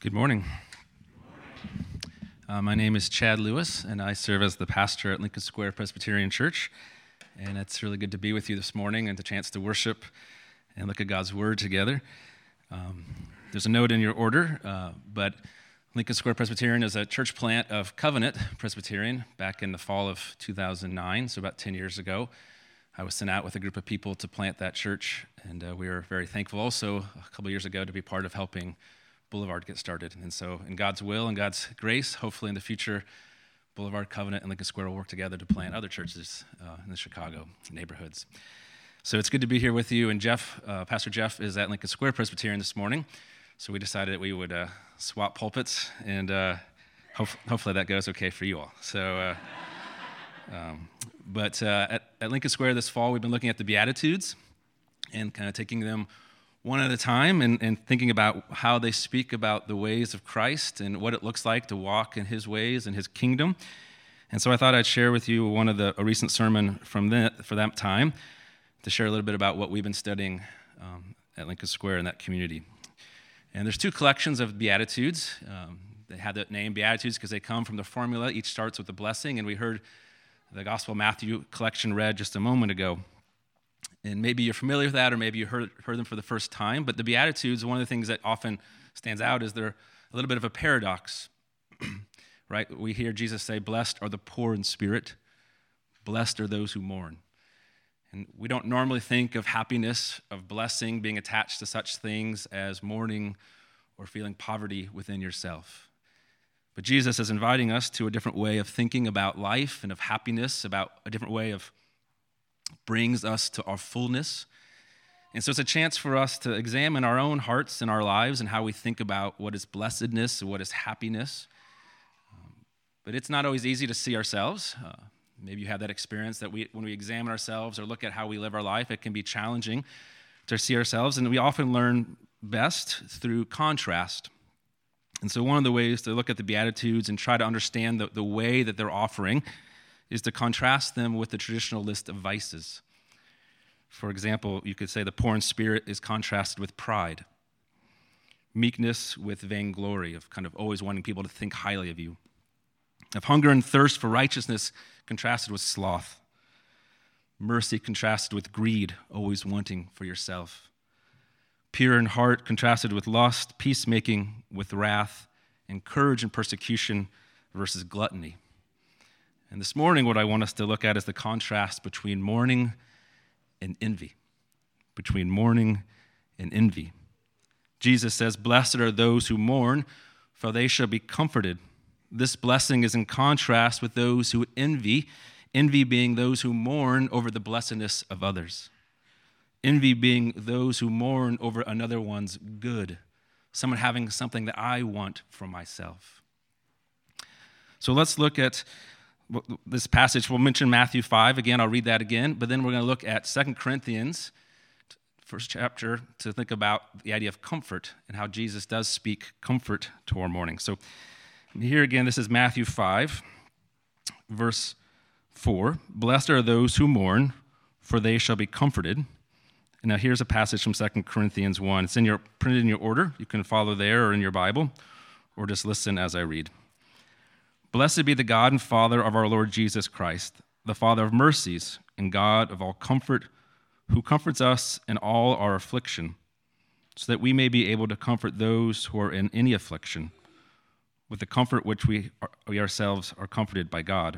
Good morning. My name is Chad Lewis, and I serve as the pastor at Lincoln Square Presbyterian Church. And it's really good to be with you this morning and the chance to worship and look at God's Word together. There's a note in your order, but Lincoln Square Presbyterian is a church plant of Covenant Presbyterian back in the fall of 2009, so about 10 years ago. I was sent out with a group of people to plant that church, and we are very thankful also a couple years ago to be part of helping Boulevard get started. And so in God's will and God's grace, hopefully in the future, Boulevard, Covenant, and Lincoln Square will work together to plant other churches in the Chicago neighborhoods. So it's good to be here with you. And Pastor Jeff is at Lincoln Square Presbyterian this morning. So we decided that we would swap pulpits, and hopefully that goes okay for you all. So, at Lincoln Square this fall, we've been looking at the Beatitudes and kind of taking them one at a time and thinking about how they speak about the ways of Christ and what it looks like to walk in his ways and his kingdom. And so I thought I'd share with you a recent sermon for that time to share a little bit about what we've been studying at Lincoln Square in that community. And there's two collections of Beatitudes. They have that name Beatitudes because they come from the formula. Each starts with a blessing, and we heard the Gospel of Matthew collection read just a moment ago. And maybe you're familiar with that, or maybe you heard them for the first time. But the Beatitudes, one of the things that often stands out is they're a little bit of a paradox, right? We hear Jesus say, "Blessed are the poor in spirit. Blessed are those who mourn." And we don't normally think of happiness, of blessing being attached to such things as mourning or feeling poverty within yourself. But Jesus is inviting us to a different way of thinking about life and of happiness, about a different way of brings us to our fullness. And so it's a chance for us to examine our own hearts and our lives and how we think about what is blessedness and what is happiness. But it's not always easy to see ourselves. Maybe you have that experience that when we examine ourselves or look at how we live our life, it can be challenging to see ourselves. And we often learn best through contrast. And so one of the ways to look at the Beatitudes and try to understand the way that they're offering is to contrast them with the traditional list of vices. For example, you could say the poor in spirit is contrasted with pride, meekness with vainglory, of kind of always wanting people to think highly of you, of hunger and thirst for righteousness contrasted with sloth, mercy contrasted with greed, always wanting for yourself, pure in heart contrasted with lust, peacemaking with wrath, and courage and persecution versus gluttony. And this morning, what I want us to look at is the contrast between mourning and envy. Between mourning and envy. Jesus says, "Blessed are those who mourn, for they shall be comforted." This blessing is in contrast with those who envy being those who mourn over the blessedness of others. Envy being those who mourn over another one's good, someone having something that I want for myself. So let's look at this passage. We'll mention Matthew 5 again. I'll read that again. But then we're going to look at 2 Corinthians, first chapter, to think about the idea of comfort and how Jesus does speak comfort to our mourning. So here again, this is Matthew 5, verse 4. "Blessed are those who mourn, for they shall be comforted." And now here's a passage from 2 Corinthians 1. It's printed in your order. You can follow there or in your Bible, or just listen as I read. "Blessed be the God and Father of our Lord Jesus Christ, the Father of mercies and God of all comfort, who comforts us in all our affliction, so that we may be able to comfort those who are in any affliction, with the comfort which we ourselves are comforted by God.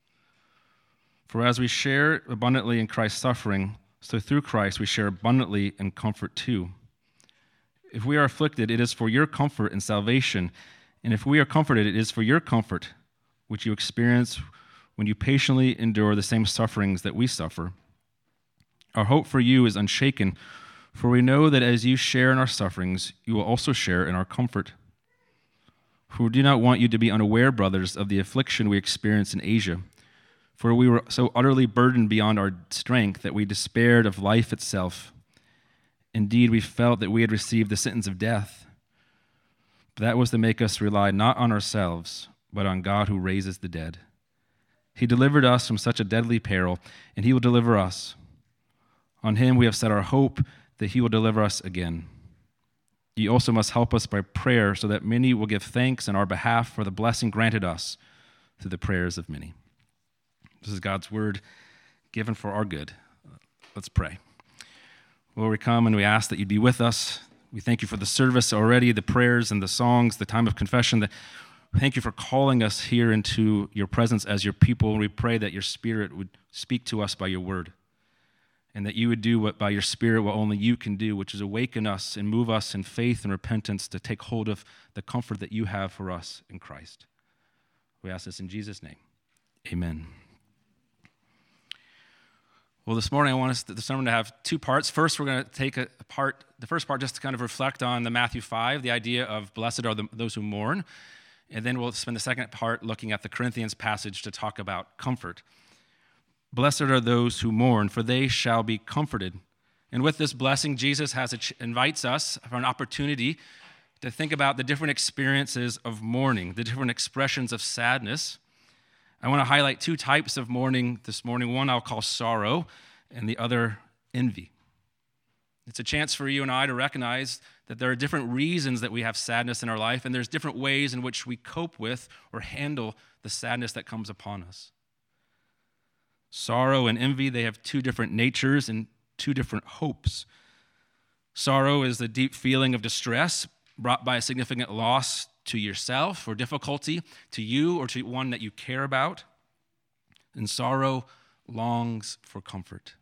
For as we share abundantly in Christ's suffering, so through Christ we share abundantly in comfort too. If we are afflicted, it is for your comfort and salvation, and if we are comforted, it is for your comfort, which you experience when you patiently endure the same sufferings that we suffer. Our hope for you is unshaken, for we know that as you share in our sufferings, you will also share in our comfort. For we do not want you to be unaware, brothers, of the affliction we experienced in Asia, for we were so utterly burdened beyond our strength that we despaired of life itself. Indeed, we felt that we had received the sentence of death. But that was to make us rely not on ourselves, but on God who raises the dead. He delivered us from such a deadly peril, and he will deliver us. On him we have set our hope that he will deliver us again. You also must help us by prayer so that many will give thanks on our behalf for the blessing granted us through the prayers of many. This is God's word given for our good. Let's pray. Lord, we come and we ask that you'd be with us. We thank you for the service already, the prayers and the songs, the time of confession. Thank you for calling us here into your presence as your people. We pray that your Spirit would speak to us by your word, and that you would do what by your Spirit what only you can do, which is awaken us and move us in faith and repentance to take hold of the comfort that you have for us in Christ. We ask this in Jesus' name. Amen. Well, this morning I want us the sermon to have two parts. First, we're going to take the first part just to kind of reflect on the Matthew 5, the idea of blessed are those who mourn. And then we'll spend the second part looking at the Corinthians passage to talk about comfort. Blessed are those who mourn, for they shall be comforted. And with this blessing, Jesus invites us for an opportunity to think about the different experiences of mourning, the different expressions of sadness. I want to highlight two types of mourning this morning. One I'll call sorrow, and the other envy. It's a chance for you and I to recognize that there are different reasons that we have sadness in our life, and there's different ways in which we cope with or handle the sadness that comes upon us. Sorrow and envy, they have two different natures and two different hopes. Sorrow is the deep feeling of distress brought by a significant loss to yourself or difficulty to you or to one that you care about. And sorrow longs for comfort.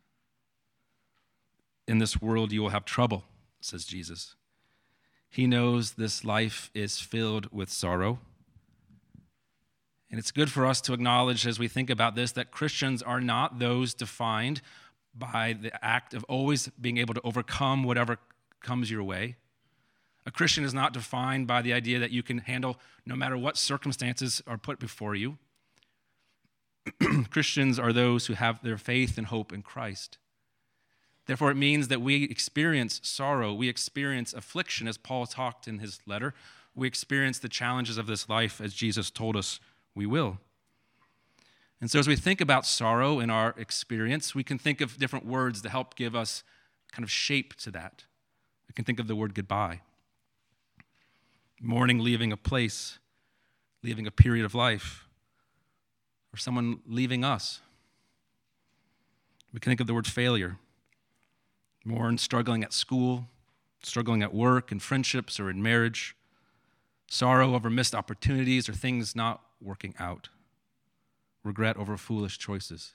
In this world you will have trouble, says Jesus. He knows this life is filled with sorrow. And it's good for us to acknowledge as we think about this that Christians are not those defined by the act of always being able to overcome whatever comes your way. A Christian is not defined by the idea that you can handle no matter what circumstances are put before you. Christians are those who have their faith and hope in Christ. Therefore, it means that we experience sorrow, we experience affliction, as Paul talked in his letter. We experience the challenges of this life as Jesus told us we will. And so as we think about sorrow in our experience, we can think of different words to help give us kind of shape to that. We can think of the word goodbye. Mourning, leaving a place, leaving a period of life, or someone leaving us. We can think of the word failure. Mourn, struggling at school, struggling at work, in friendships, or in marriage. Sorrow over missed opportunities or things not working out. Regret over foolish choices.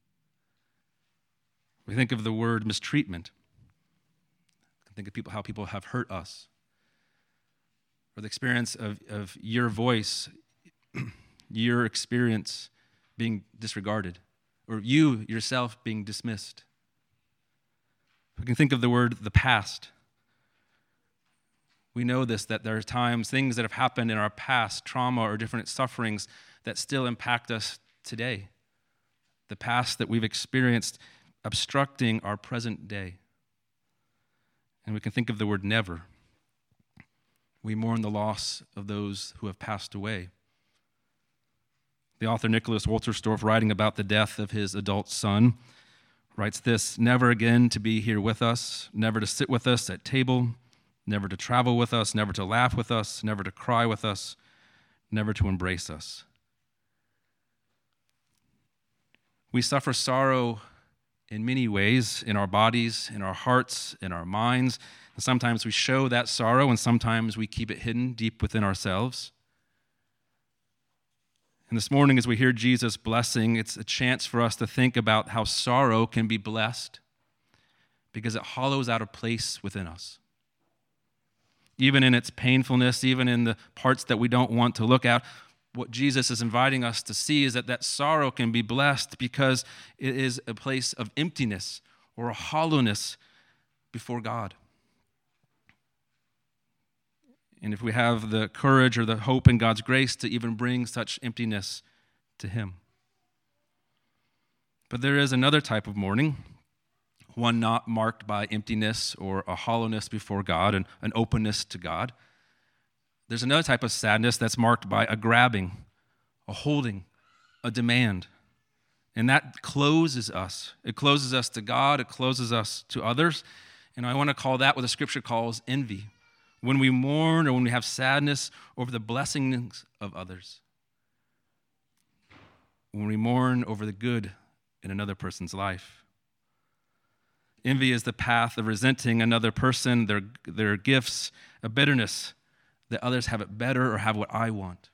We think of the word mistreatment. Think of how people have hurt us. Or the experience of your voice, your experience being disregarded, or you yourself being dismissed. We can think of the word the past. We know this, that there are times, things that have happened in our past, trauma or different sufferings that still impact us today. The past that we've experienced obstructing our present day. And we can think of the word never. We mourn the loss of those who have passed away. The author Nicholas Wolterstorff, writing about the death of his adult son, writes this: never again to be here with us, never to sit with us at table, never to travel with us, never to laugh with us, never to cry with us, never to embrace us. We suffer sorrow in many ways, in our bodies, in our hearts, in our minds. And sometimes we show that sorrow, and sometimes we keep it hidden deep within ourselves. And this morning, as we hear Jesus' blessing, it's a chance for us to think about how sorrow can be blessed because it hollows out a place within us. Even in its painfulness, even in the parts that we don't want to look at, what Jesus is inviting us to see is that sorrow can be blessed because it is a place of emptiness or a hollowness before God. And if we have the courage or the hope in God's grace to even bring such emptiness to Him. But there is another type of mourning, one not marked by emptiness or a hollowness before God and an openness to God. There's another type of sadness that's marked by a grabbing, a holding, a demand. And that closes us. It closes us to God. It closes us to others. And I want to call that what the Scripture calls envy. when we mourn or when we have sadness over the blessings of others, when we mourn over the good in another person's life. Envy is the path of resenting another person, their gifts, a bitterness that others have it better or have what I want.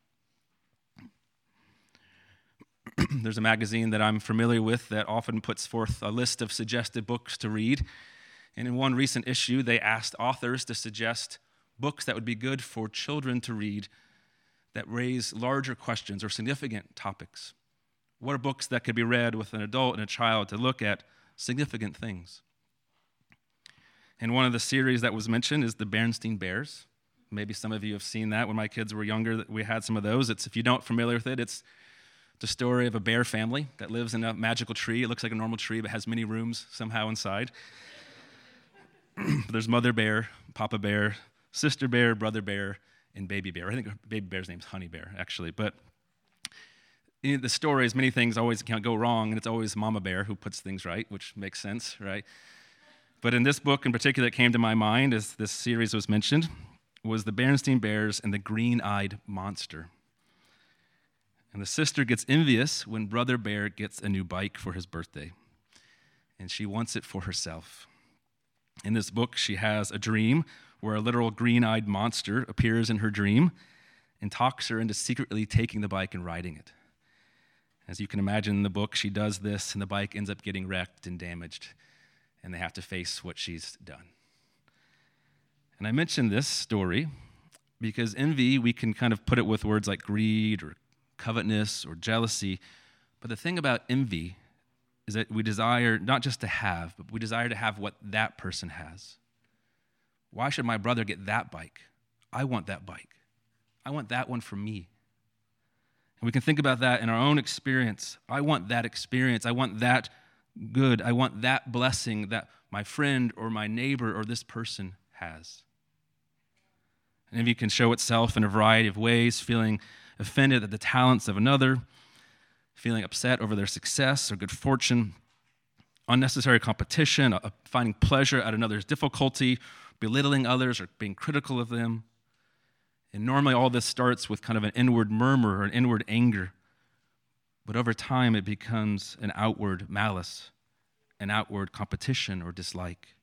There's a magazine that I'm familiar with that often puts forth a list of suggested books to read. And in one recent issue, they asked authors to suggest books that would be good for children to read that raise larger questions or significant topics. What are books that could be read with an adult and a child to look at significant things? And one of the series that was mentioned is the Berenstain Bears. Maybe some of you have seen that when my kids were younger. We had some of those. If you don't familiar with it, it's the story of a bear family that lives in a magical tree. It looks like a normal tree, but has many rooms somehow inside. There's Mother Bear, Papa Bear, Sister Bear, Brother Bear, and Baby Bear. I think Baby Bear's name's Honey Bear, actually. But the story is many things always can't go wrong, and it's always Mama Bear who puts things right, which makes sense, right? But in this book in particular that came to my mind as this series was mentioned was the Berenstain Bears and the Green-Eyed Monster. And the sister gets envious when Brother Bear gets a new bike for his birthday, and she wants it for herself. In this book, she has a dream where a literal green-eyed monster appears in her dream and talks her into secretly taking the bike and riding it. As you can imagine in the book, she does this, and the bike ends up getting wrecked and damaged, and they have to face what she's done. And I mention this story because envy, we can kind of put it with words like greed or covetousness or jealousy, but the thing about envy is that we desire not just to have, but we desire to have what that person has. Why should my brother get that bike? I want that bike. I want that one for me. And we can think about that in our own experience. I want that experience. I want that good. I want that blessing that my friend or my neighbor or this person has. And envy can show itself in a variety of ways, feeling offended at the talents of another, feeling upset over their success or good fortune, unnecessary competition, finding pleasure at another's difficulty, belittling others or being critical of them. And normally all this starts with kind of an inward murmur or an inward anger. But over time it becomes an outward malice, an outward competition or dislike.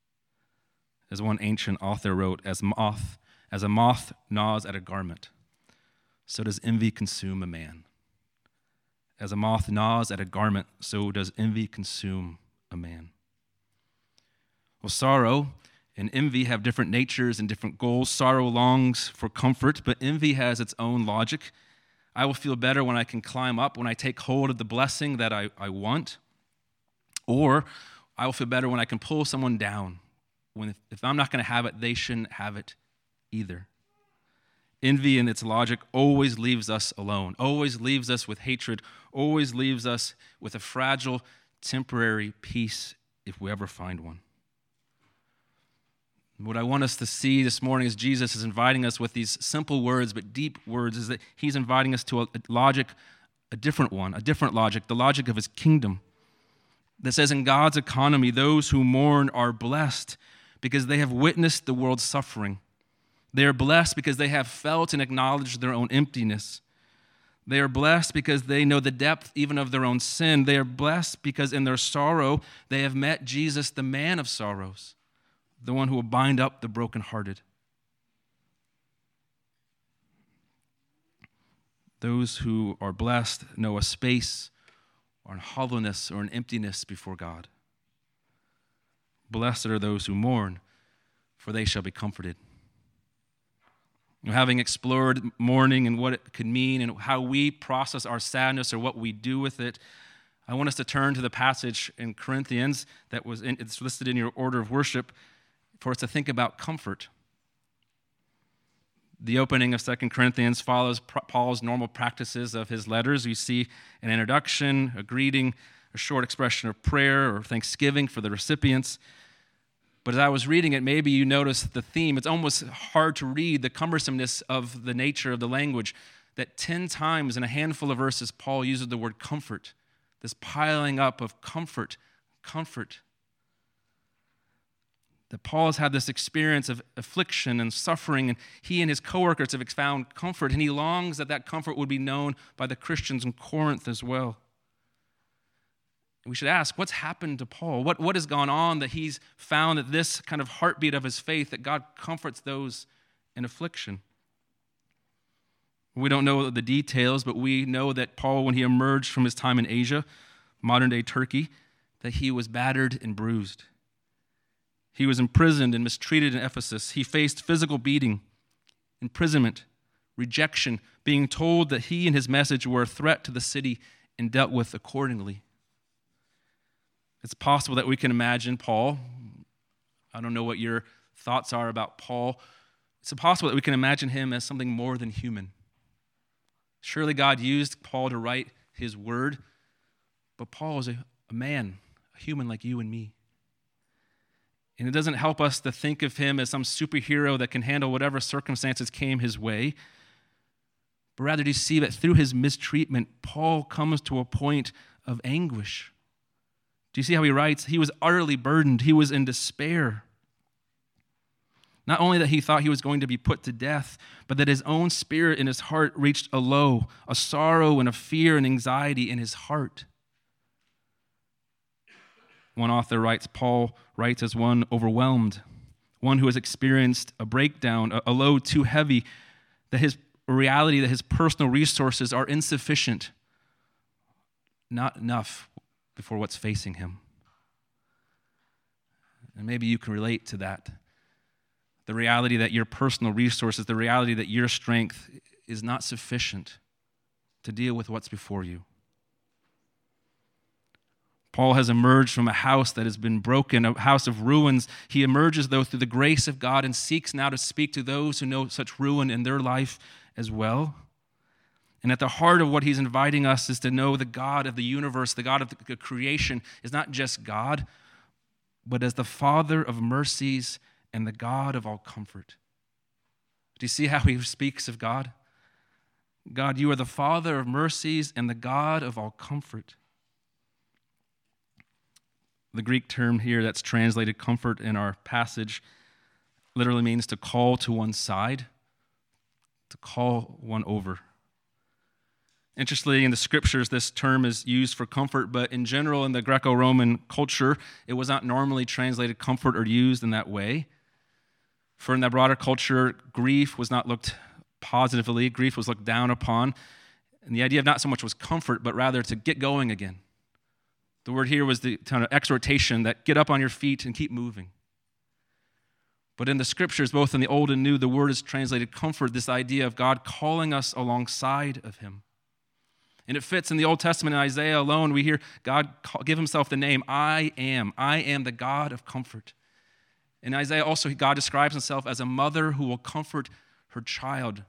As one ancient author wrote, as a moth gnaws at a garment, so does envy consume a man. As a moth gnaws at a garment, so does envy consume a man. Well, sorrow and envy have different natures and different goals. Sorrow longs for comfort, but envy has its own logic. I will feel better when I can climb up, when I take hold of the blessing that I want. Or I will feel better when I can pull someone down. If I'm not going to have it, they shouldn't have it either. Envy in its logic always leaves us alone, always leaves us with hatred, always leaves us with a fragile, temporary peace if we ever find one. What I want us to see this morning is Jesus is inviting us with these simple words but deep words, is that he's inviting us to a logic, a different logic, the logic of his kingdom, that says in God's economy, those who mourn are blessed because they have witnessed the world's suffering. They are blessed because they have felt and acknowledged their own emptiness. They are blessed because they know the depth even of their own sin. They are blessed because in their sorrow, they have met Jesus, the man of sorrows, the one who will bind up the brokenhearted. Those who are blessed know a space or a hollowness or an emptiness before God. Blessed are those who mourn, for they shall be comforted. Having explored mourning and what it could mean and how we process our sadness or what we do with it, I want us to turn to the passage in Corinthians it's listed in your order of worship for us to think about comfort. The opening of 2 Corinthians follows Paul's normal practices of his letters. You see an introduction, a greeting, a short expression of prayer or thanksgiving for the recipients. But as I was reading it, maybe you noticed the theme. It's almost hard to read the cumbersomeness of the nature of the language, that 10 times in a handful of verses, Paul uses the word comfort, this piling up of comfort. that Paul has had this experience of affliction and suffering, and he and his coworkers have found comfort, and he longs that that comfort would be known by the Christians in Corinth as well. We should ask, what's happened to Paul? What has gone on that he's found that this kind of heartbeat of his faith, that God comforts those in affliction? We don't know the details, but we know that Paul, when he emerged from his time in Asia, modern-day Turkey, that he was battered and bruised. He was imprisoned and mistreated in Ephesus. He faced physical beating, imprisonment, rejection, being told that he and his message were a threat to the city and dealt with accordingly. It's possible that we can imagine Paul. I don't know what your thoughts are about Paul. It's possible that we can imagine him as something more than human. Surely God used Paul to write his word, but Paul is a man, a human like you and me. And it doesn't help us to think of him as some superhero that can handle whatever circumstances came his way, but rather to see that through his mistreatment, Paul comes to a point of anguish. Do you see how he writes? He was utterly burdened. He was in despair. Not only that he thought he was going to be put to death, but that his own spirit in his heart reached a low, a sorrow and a fear and anxiety in his heart. One author writes, Paul writes as one overwhelmed, one who has experienced a breakdown, a load too heavy, that his reality, that his personal resources are insufficient, not enough before what's facing him. And maybe you can relate to that. The reality that your personal resources, the reality that your strength is not sufficient to deal with what's before you. Paul has emerged from a house that has been broken, a house of ruins. He emerges, though, through the grace of God and seeks now to speak to those who know such ruin in their life as well. And at the heart of what he's inviting us is to know the God of the universe, the God of the creation, is not just God, but as the Father of mercies and the God of all comfort. Do you see how he speaks of God? God, you are the Father of mercies and the God of all comfort. The Greek term here that's translated comfort in our passage literally means to call to one side, to call one over. Interestingly, in the scriptures, this term is used for comfort, but in general, in the Greco-Roman culture, it was not normally translated comfort or used in that way. For in that broader culture, grief was not looked positively. Grief was looked down upon. And the idea of not so much was comfort, but rather to get going again. The word here was the kind of exhortation that get up on your feet and keep moving. But in the scriptures, both in the Old and New, the word is translated comfort, this idea of God calling us alongside of him. And it fits in the Old Testament. In Isaiah alone, we hear God give himself the name, I am the God of comfort. In Isaiah also, God describes himself as a mother who will comfort her child.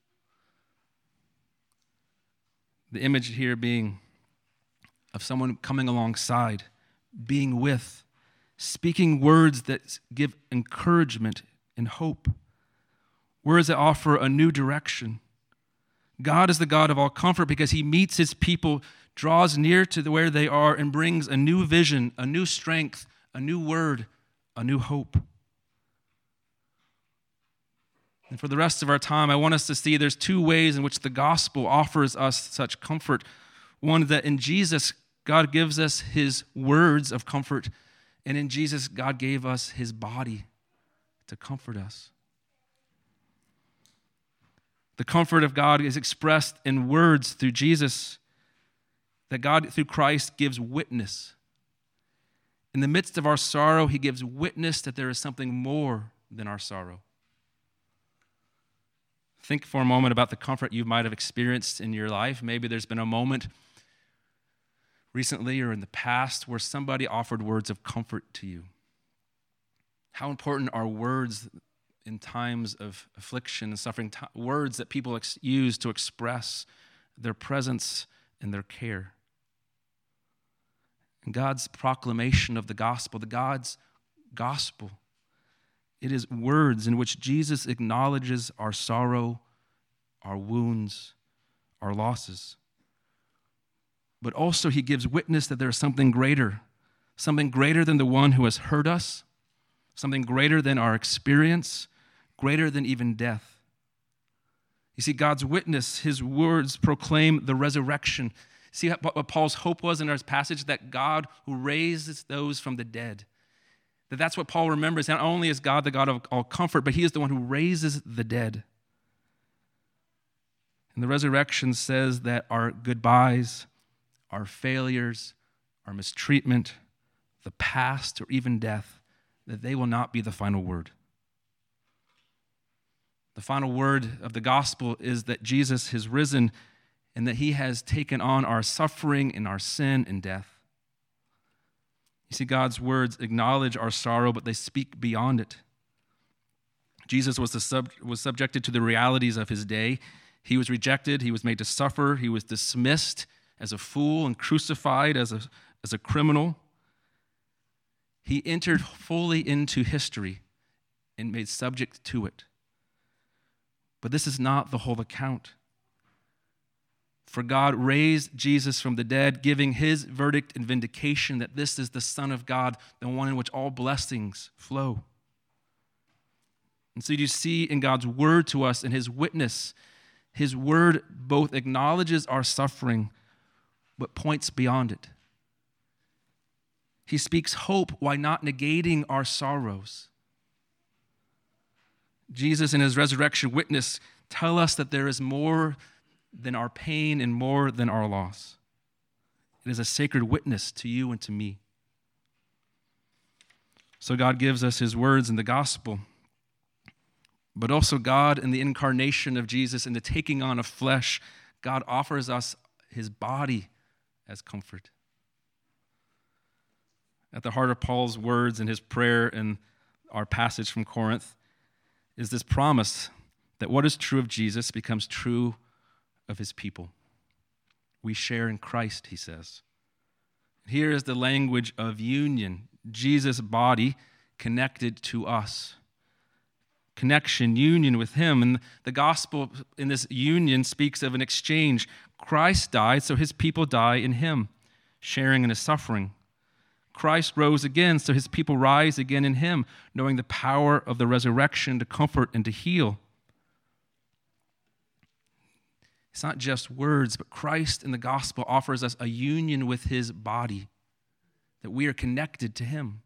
The image here being of someone coming alongside, being with, speaking words that give encouragement and hope, words that offer a new direction. God is the God of all comfort because he meets his people, draws near to where they are, and brings a new vision, a new strength, a new word, a new hope. And for the rest of our time, I want us to see there's two ways in which the gospel offers us such comfort. One, that in Jesus, God gives us his words of comfort, and in Jesus, God gave us his body to comfort us. The comfort of God is expressed in words through Jesus, that God, through Christ, gives witness. In the midst of our sorrow, he gives witness that there is something more than our sorrow. Think for a moment about the comfort you might have experienced in your life. Maybe there's been a moment recently or in the past where somebody offered words of comfort to you. How important are words in times of affliction and suffering, words that people use to express their presence and their care? And God's proclamation of the gospel, God's gospel, it is words in which Jesus acknowledges our sorrow, our wounds, our losses. But also he gives witness that there is something greater than the one who has hurt us, something greater than our experience, greater than even death. You see, God's witness, his words proclaim the resurrection. See what Paul's hope was in our passage? That God who raises those from the dead. That's what Paul remembers. Not only is God the God of all comfort, but he is the one who raises the dead. And the resurrection says that our goodbyes, our failures, our mistreatment, the past, or even death, that they will not be the final word. The final word of the gospel is that Jesus has risen and that he has taken on our suffering and our sin and death. You see, God's words acknowledge our sorrow, but they speak beyond it. Jesus was subjected to the realities of his day. He was rejected. He was made to suffer. He was dismissed as a fool and crucified as a criminal. He entered fully into history and made subject to it. But this is not the whole account. For God raised Jesus from the dead, giving his verdict and vindication that this is the Son of God, the one in which all blessings flow. And so you see in God's word to us and his witness, his word both acknowledges our suffering, but points beyond it. He speaks hope while not negating our sorrows. Jesus and his resurrection witness tell us that there is more than our pain and more than our loss. It is a sacred witness to you and to me. So God gives us his words in the gospel, but also God in the incarnation of Jesus and the taking on of flesh, God offers us his body as comfort. At the heart of Paul's words and his prayer in our passage from Corinth is this promise that what is true of Jesus becomes true of his people. We share in Christ, he says. Here is the language of union. Jesus' body connected to us. Connection, union with him. And the gospel in this union speaks of an exchange. Christ died, so his people die in him, sharing in his suffering. Christ rose again, so his people rise again in him, knowing the power of the resurrection to comfort and to heal. It's not just words, but Christ in the gospel offers us a union with his body, that we are connected to him.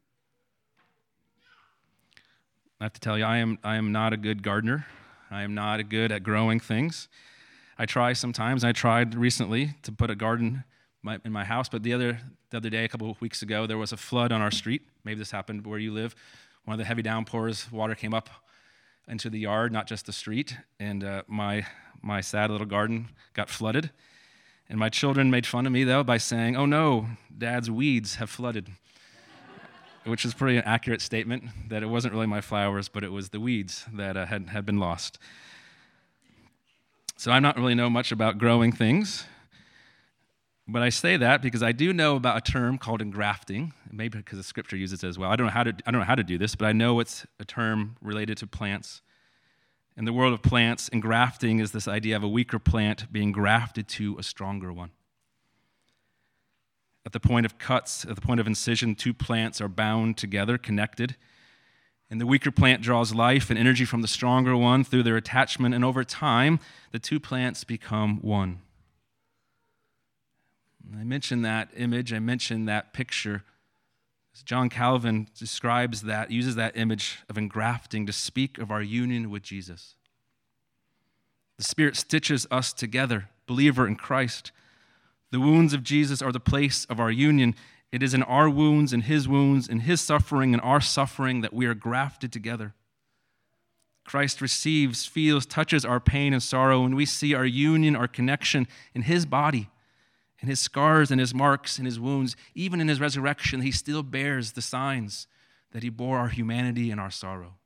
I have to tell you, I am not a good gardener. I am not good at growing things. I try sometimes. I tried recently to put a garden in my house, but the other day, a couple of weeks ago, there was a flood on our street. Maybe this happened where you live. One of the heavy downpours, water came up into the yard, not just the street, and my sad little garden got flooded. And my children made fun of me, though, by saying, "Oh no, Dad's weeds have flooded," which is pretty an accurate statement, that it wasn't really my flowers, but it was the weeds that had been lost. So I don't really know much about growing things, but I say that because I do know about a term called engrafting, maybe because the scripture uses it as well. I don't know how to do this, but I know it's a term related to plants. In the world of plants, engrafting is this idea of a weaker plant being grafted to a stronger one. At the point of cuts, at the point of incision, two plants are bound together, connected. And the weaker plant draws life and energy from the stronger one through their attachment, and over time, the two plants become one. I mentioned that image, I mentioned that picture. John Calvin describes that, uses that image of engrafting to speak of our union with Jesus. The Spirit stitches us together, believer in Christ. The wounds of Jesus are the place of our union. It is in our wounds, in his suffering, and our suffering that we are grafted together. Christ receives, feels, touches our pain and sorrow, and we see our union, our connection in his body, in his scars and his marks and his wounds. Even in his resurrection, he still bears the signs that he bore our humanity and our sorrow.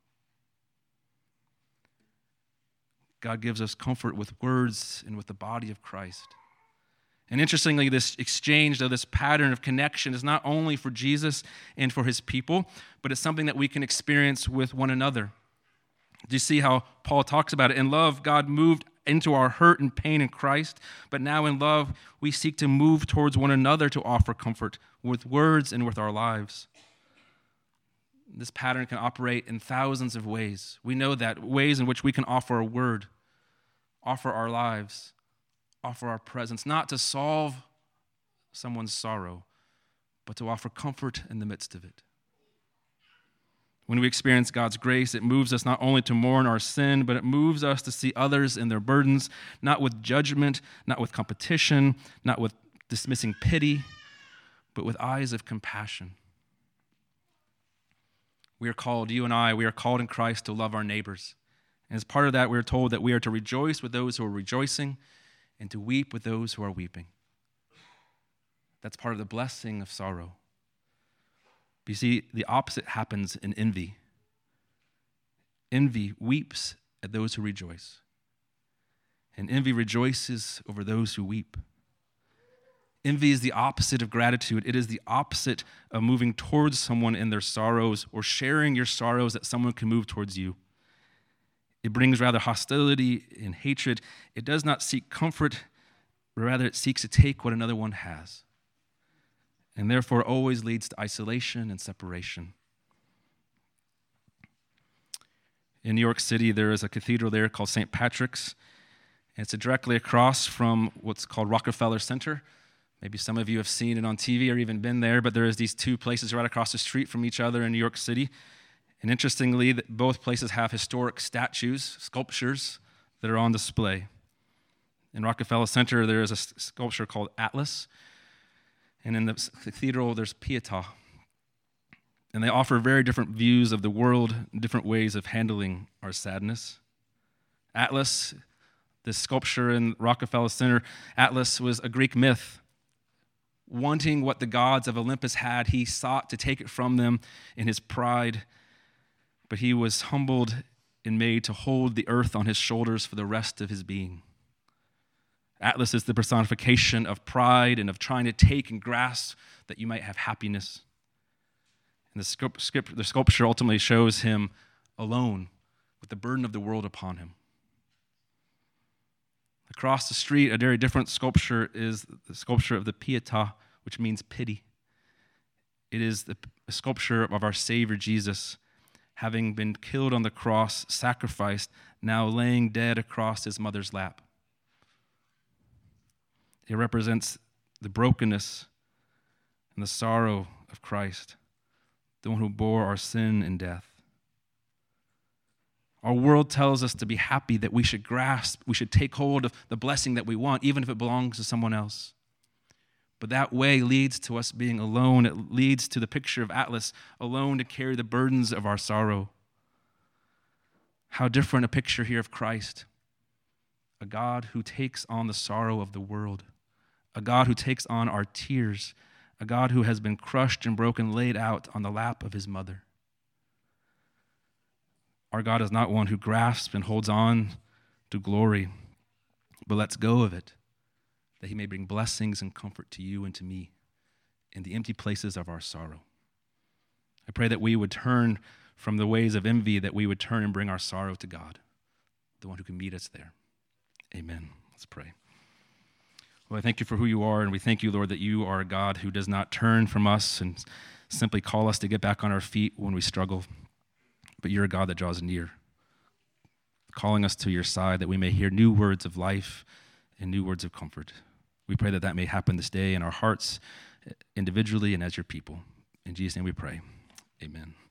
God gives us comfort with words and with the body of Christ. And interestingly, this exchange, though, this pattern of connection is not only for Jesus and for his people, but it's something that we can experience with one another. Do you see how Paul talks about it? In love, God moved into our hurt and pain in Christ, but now in love, we seek to move towards one another to offer comfort with words and with our lives. This pattern can operate in thousands of ways. We know that, ways in which we can offer a word, offer our lives, offer our presence, not to solve someone's sorrow, but to offer comfort in the midst of it. When we experience God's grace, it moves us not only to mourn our sin, but it moves us to see others in their burdens, not with judgment, not with competition, not with dismissing pity, but with eyes of compassion. We are called, you and I, we are called in Christ to love our neighbors. And as part of that, we are told that we are to rejoice with those who are rejoicing and to weep with those who are weeping. That's part of the blessing of sorrow. But you see, the opposite happens in envy. Envy weeps at those who rejoice, and envy rejoices over those who weep. Envy is the opposite of gratitude. It is the opposite of moving towards someone in their sorrows or sharing your sorrows that someone can move towards you. It brings rather hostility and hatred. It does not seek comfort, but rather it seeks to take what another one has. And therefore always leads to isolation and separation. In New York City, there is a cathedral there called St. Patrick's. And it's directly across from what's called Rockefeller Center. Maybe some of you have seen it on TV or even been there, but there is these two places right across the street from each other in New York City. And interestingly, both places have historic statues, sculptures that are on display. In Rockefeller Center, there is a sculpture called Atlas. And in the cathedral, there's Pietà. And they offer very different views of the world, different ways of handling our sadness. Atlas, this sculpture in Rockefeller Center, Atlas was a Greek myth. Wanting what the gods of Olympus had, he sought to take it from them in his pride, but he was humbled and made to hold the earth on his shoulders for the rest of his being. Atlas is the personification of pride and of trying to take and grasp that you might have happiness. And the sculpture ultimately shows him alone with the burden of the world upon him. Across the street, a very different sculpture is the sculpture of the Pietà, which means pity. It is a sculpture of our Savior Jesus, having been killed on the cross, sacrificed, now laying dead across his mother's lap. It represents the brokenness and the sorrow of Christ, the one who bore our sin and death. Our world tells us to be happy, that we should grasp, we should take hold of the blessing that we want, even if it belongs to someone else. But that way leads to us being alone. It leads to the picture of Atlas, alone to carry the burdens of our sorrow. How different a picture here of Christ, a God who takes on the sorrow of the world, a God who takes on our tears, a God who has been crushed and broken, laid out on the lap of his mother. Our God is not one who grasps and holds on to glory, but lets go of it, that he may bring blessings and comfort to you and to me in the empty places of our sorrow. I pray that we would turn from the ways of envy, that we would turn and bring our sorrow to God, the one who can meet us there. Amen. Let's pray. Well, I thank you for who you are, and we thank you, Lord, that you are a God who does not turn from us and simply call us to get back on our feet when we struggle, but you're a God that draws near, calling us to your side that we may hear new words of life and new words of comfort. We pray that that may happen this day in our hearts, individually and as your people. In Jesus' name we pray. Amen.